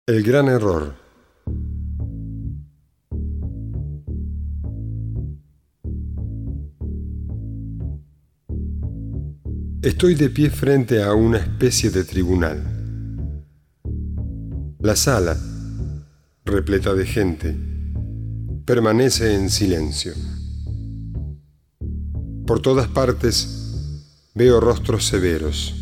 El gran error. Estoy de pie frente a una especie de tribunal. La sala, repleta de gente, permanece en silencio. Por todas partes veo rostros severos.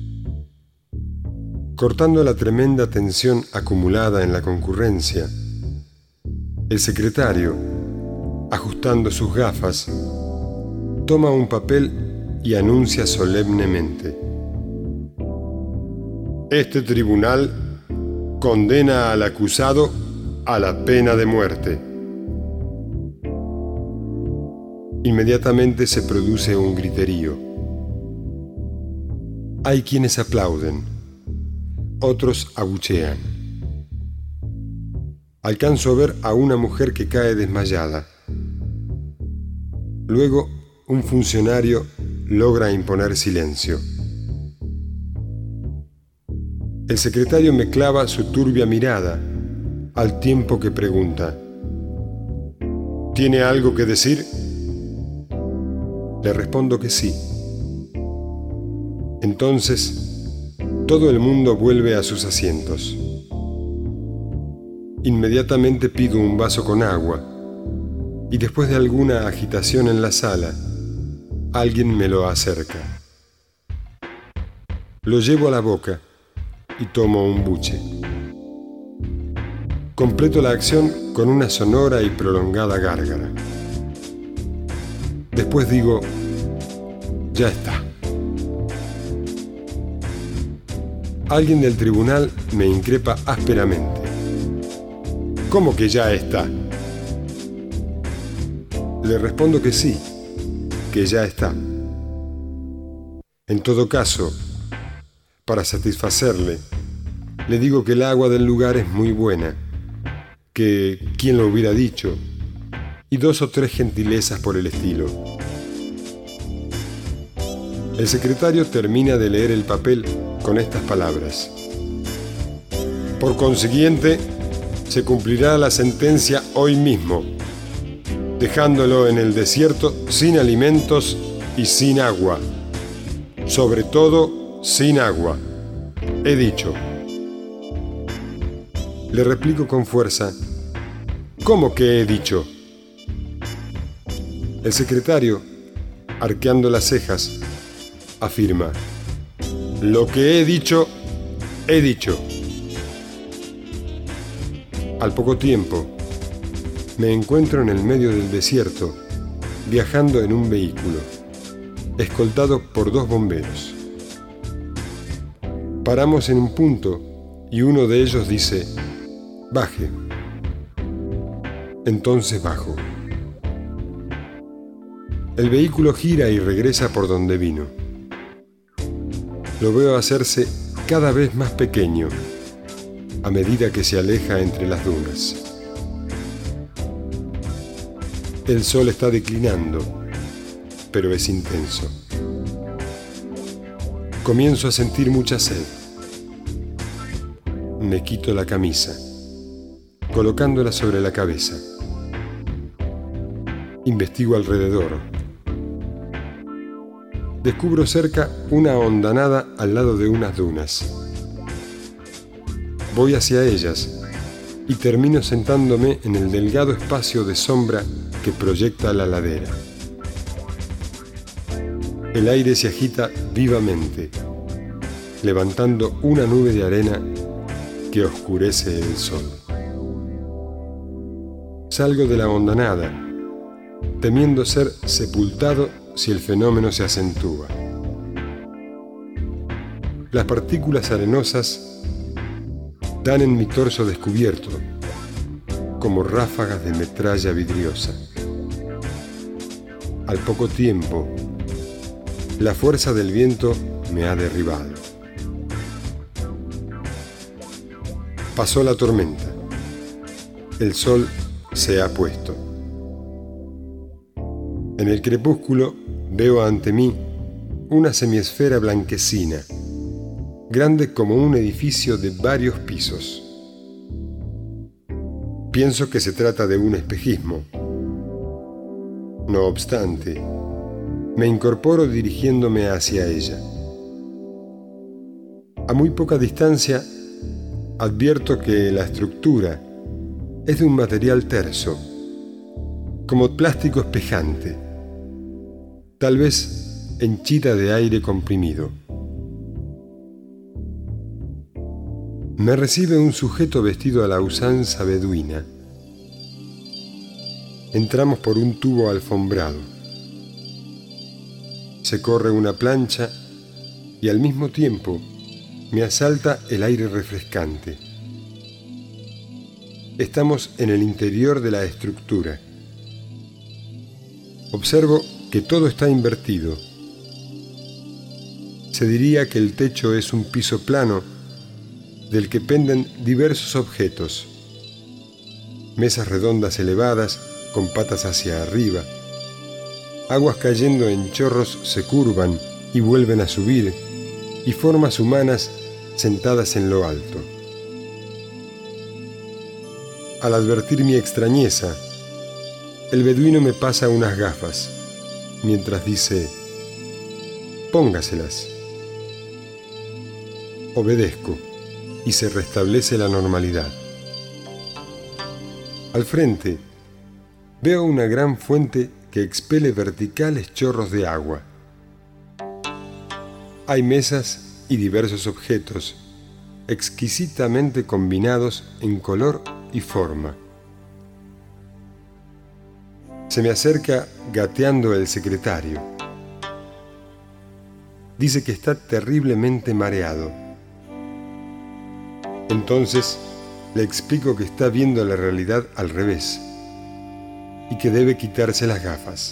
Cortando la tremenda tensión acumulada en la concurrencia, el secretario, ajustando sus gafas, toma un papel y anuncia solemnemente: este tribunal condena al acusado a la pena de muerte. Inmediatamente se produce un griterío. Hay quienes aplauden. Otros abuchean. Alcanzo a ver a una mujer que cae desmayada. Luego, un funcionario logra imponer silencio. El secretario me clava su turbia mirada, al tiempo que pregunta: ¿tiene algo que decir? Le respondo que sí. Entonces, todo el mundo vuelve a sus asientos. Inmediatamente pido un vaso con agua y después de alguna agitación en la sala, alguien me lo acerca. Lo llevo a la boca y tomo un buche. Completo la acción con una sonora y prolongada gárgara. Después digo: ya está. Alguien del tribunal me increpa ásperamente: ¿cómo que ya está? Le respondo que sí, que ya está. En todo caso, para satisfacerle, le digo que el agua del lugar es muy buena, que quién lo hubiera dicho, y 2 o 3 gentilezas por el estilo. El secretario termina de leer el papel con estas palabras: por consiguiente, se cumplirá la sentencia hoy mismo, dejándolo en el desierto sin alimentos y sin agua. Sobre todo, sin agua. He dicho. Le replico con fuerza: ¿cómo que he dicho? El secretario, arqueando las cejas, afirma: lo que he dicho, he dicho. Al poco tiempo, me encuentro en el medio del desierto, viajando en un vehículo, escoltado por 2 bomberos. Paramos en un punto y uno de ellos dice: baje. Entonces bajo. El vehículo gira y regresa por donde vino. Lo veo hacerse cada vez más pequeño a medida que se aleja entre las dunas. El sol está declinando, pero es intenso. Comienzo a sentir mucha sed. Me quito la camisa, colocándola sobre la cabeza. Investigo alrededor. Descubro cerca una hondanada al lado de unas dunas. Voy hacia ellas y termino sentándome en el delgado espacio de sombra que proyecta la ladera. El aire se agita vivamente, levantando una nube de arena que oscurece el sol. Salgo de la hondanada, temiendo ser sepultado si el fenómeno se acentúa. Las partículas arenosas dan en mi torso descubierto, como ráfagas de metralla vidriosa. Al poco tiempo, la fuerza del viento me ha derribado. Pasó la tormenta. El sol se ha puesto. En el crepúsculo veo ante mí una semiesfera blanquecina, grande como un edificio de varios pisos. pienso que se trata de un espejismo. No obstante, me incorporo dirigiéndome hacia ella. A muy poca distancia, advierto que la estructura es de un material terso, como plástico espejante, tal vez henchida de aire comprimido. Me recibe un sujeto vestido a la usanza beduina. Entramos por un tubo alfombrado. Se corre una plancha y al mismo tiempo me asalta el aire refrescante. Estamos en el interior de la estructura. Observo que todo está invertido. Se diría que el techo es un piso plano del que penden diversos objetos. Mesas redondas elevadas con patas hacia arriba. Aguas cayendo en chorros se curvan y vuelven a subir, y formas humanas sentadas en lo alto. Al advertir mi extrañeza, el beduino me pasa unas gafas, mientras dice: «Póngaselas». Obedezco y se restablece la normalidad. Al frente, veo una gran fuente que expele verticales chorros de agua. Hay mesas y diversos objetos exquisitamente combinados en color y forma. Se me acerca gateando el secretario. Dice que está terriblemente mareado. Entonces le explico que está viendo la realidad al revés y que debe quitarse las gafas.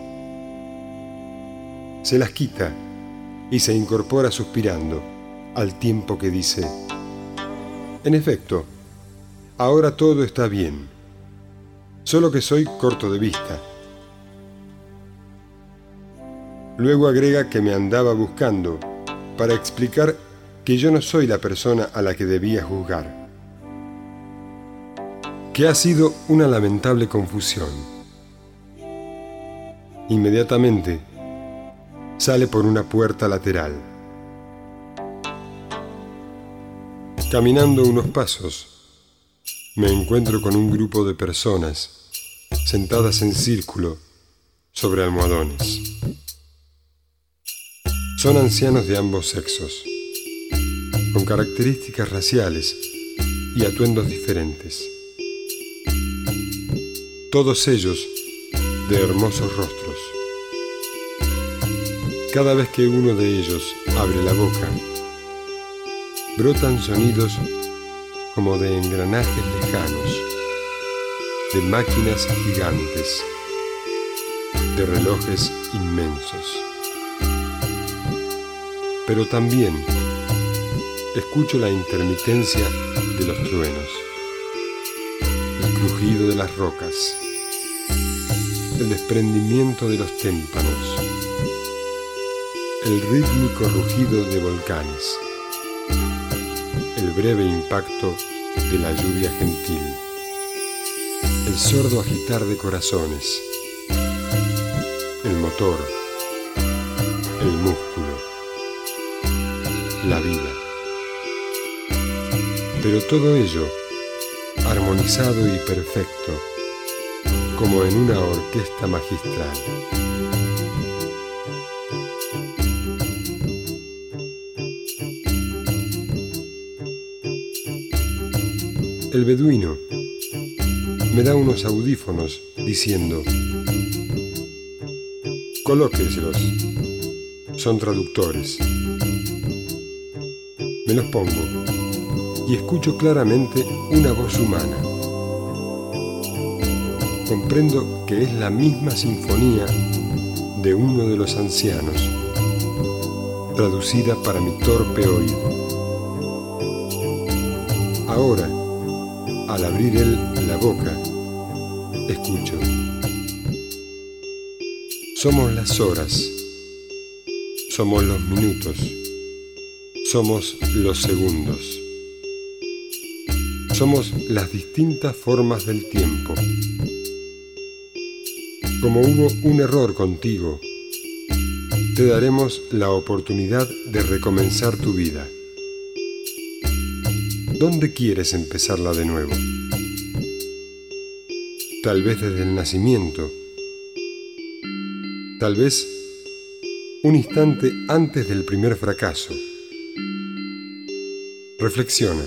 Se las quita y se incorpora suspirando, al tiempo que dice: «En efecto, ahora todo está bien, solo que soy corto de vista». Luego agrega que me andaba buscando para explicar que yo no soy la persona a la que debía juzgar, que ha sido una lamentable confusión. Inmediatamente sale por una puerta lateral. Caminando unos pasos, me encuentro con un grupo de personas sentadas en círculo sobre almohadones. Son ancianos de ambos sexos, con características raciales y atuendos diferentes. Todos ellos de hermosos rostros. Cada vez que uno de ellos abre la boca, brotan sonidos como de engranajes lejanos, de máquinas gigantes, de relojes inmensos. Pero también escucho la intermitencia de los truenos, el crujido de las rocas, el desprendimiento de los témpanos, el rítmico rugido de volcanes, el breve impacto de la lluvia gentil, el sordo agitar de corazones, el motor, el músculo, la vida. Pero todo ello armonizado y perfecto, como en una orquesta magistral. El beduino me da unos audífonos diciendo: «Colóqueselos, son traductores». Me los pongo y escucho claramente una voz humana. Comprendo que es la misma sinfonía de uno de los ancianos, traducida para mi torpe oído. Ahora, al abrir él la boca, escucho: somos las horas, somos los minutos, somos los segundos, Somos las distintas formas del tiempo. Como hubo un error contigo, te daremos la oportunidad de recomenzar tu vida. ¿Dónde quieres empezarla de nuevo? Tal vez desde el nacimiento. Tal vez un instante antes del primer fracaso. Reflexiona.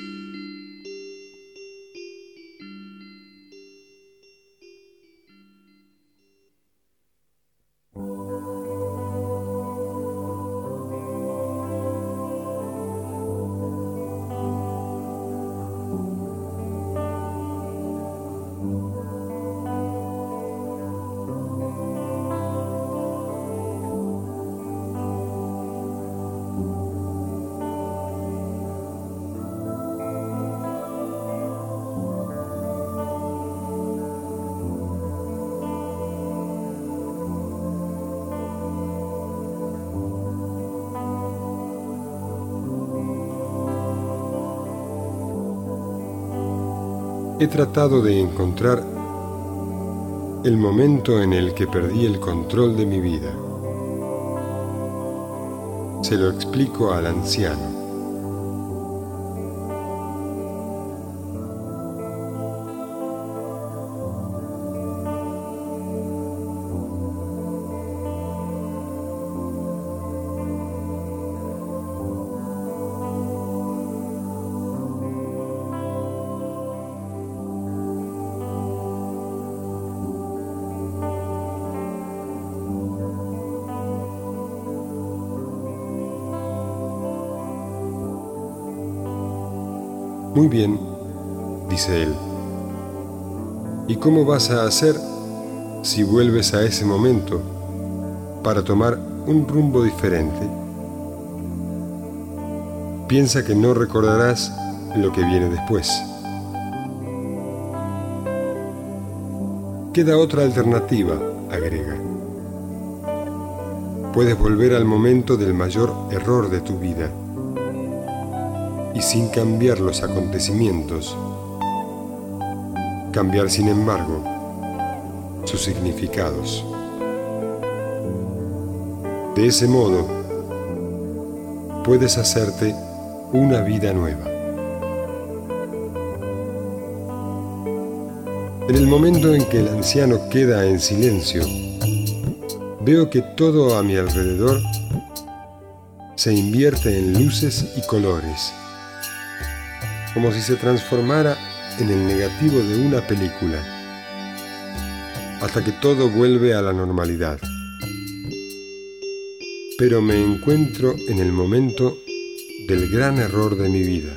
He tratado de encontrar el momento en el que perdí el control de mi vida. Se lo explico al anciano. Muy bien, dice él. ¿Y cómo vas a hacer si vuelves a ese momento para tomar un rumbo diferente? Piensa que no recordarás lo que viene después. Queda otra alternativa, agrega. Puedes volver al momento del mayor error de tu vida y sin cambiar los acontecimientos, cambiar sin embargo sus significados. De ese modo, puedes hacerte una vida nueva. En el momento en que el anciano queda en silencio, veo que todo a mi alrededor se invierte en luces y colores, como si se transformara en el negativo de una película, hasta que todo vuelve a la normalidad. Pero me encuentro en el momento del gran error de mi vida.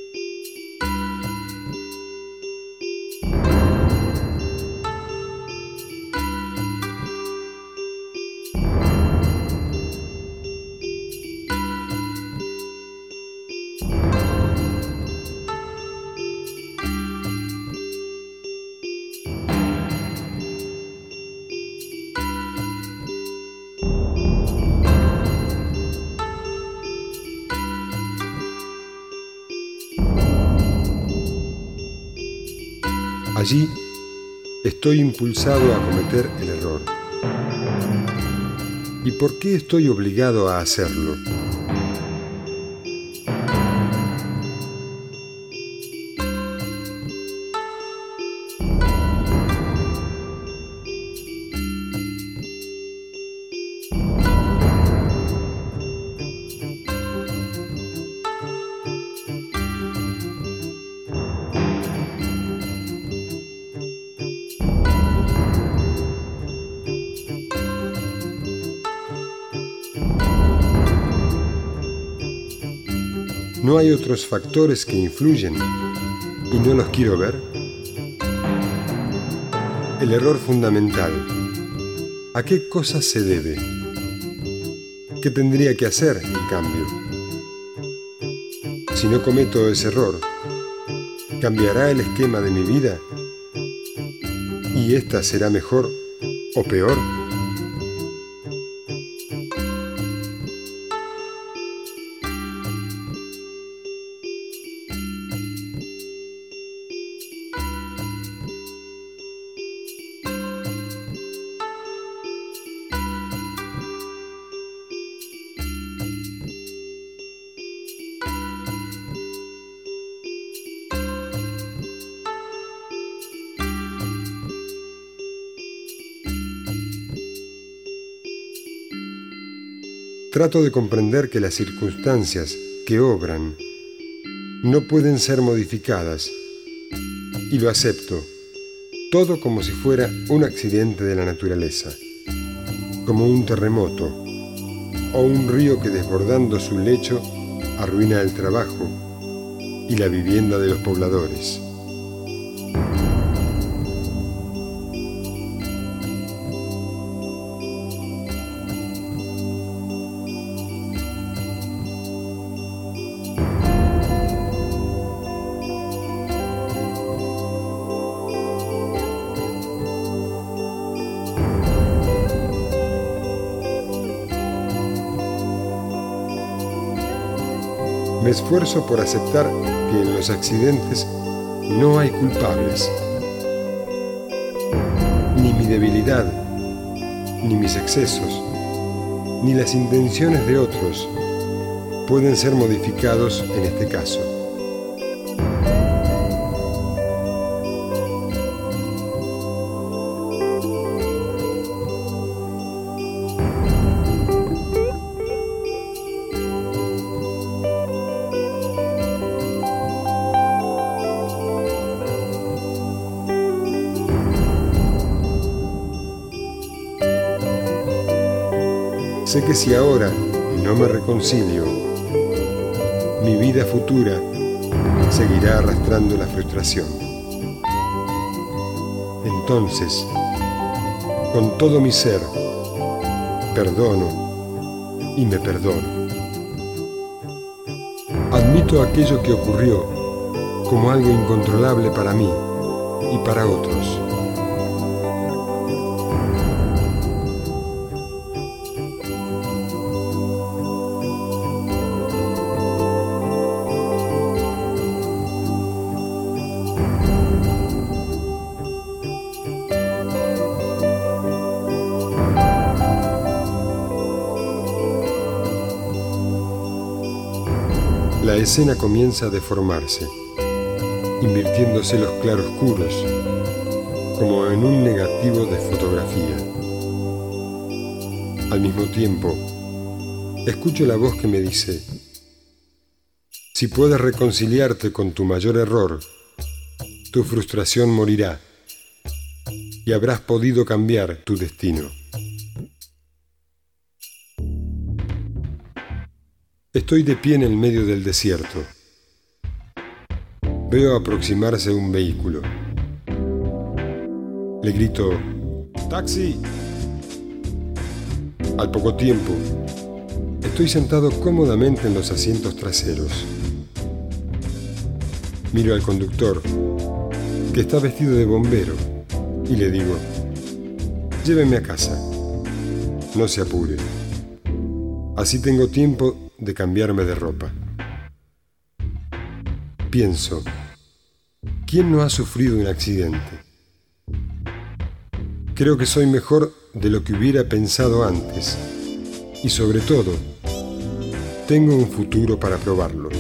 Allí estoy impulsado a cometer el error. ¿Y por qué estoy obligado a hacerlo? ¿No hay otros factores que influyen y no los quiero ver? El error fundamental. ¿A qué cosa se debe? ¿Qué tendría que hacer, en cambio? Si no cometo ese error, ¿cambiará el esquema de mi vida? ¿Y esta será mejor o peor? Trato de comprender que las circunstancias que obran no pueden ser modificadas y lo acepto, todo como si fuera un accidente de la naturaleza, como un terremoto o un río que desbordando su lecho arruina el trabajo y la vivienda de los pobladores. Me esfuerzo por aceptar que en los accidentes no hay culpables. Ni mi debilidad, ni mis excesos, ni las intenciones de otros pueden ser modificados en este caso. Sé que si ahora no me reconcilio, mi vida futura seguirá arrastrando la frustración. Entonces, con todo mi ser, perdono y me perdono. Admito aquello que ocurrió como algo incontrolable para mí y para otros. La escena comienza a deformarse, invirtiéndose los claroscuros, como en un negativo de fotografía. Al mismo tiempo, escucho la voz que me dice: si puedes reconciliarte con tu mayor error, tu frustración morirá y habrás podido cambiar tu destino. Estoy de pie en el medio del desierto. Veo aproximarse un vehículo. Le grito: ¡taxi! Al poco tiempo, estoy sentado cómodamente en los asientos traseros. Miro al conductor, que está vestido de bombero, y le digo: lléveme a casa. No se apure. Así tengo tiempo de cambiarme de ropa. Pienso, ¿quién no ha sufrido un accidente? Creo que soy mejor de lo que hubiera pensado antes y sobre todo, tengo un futuro para probarlo.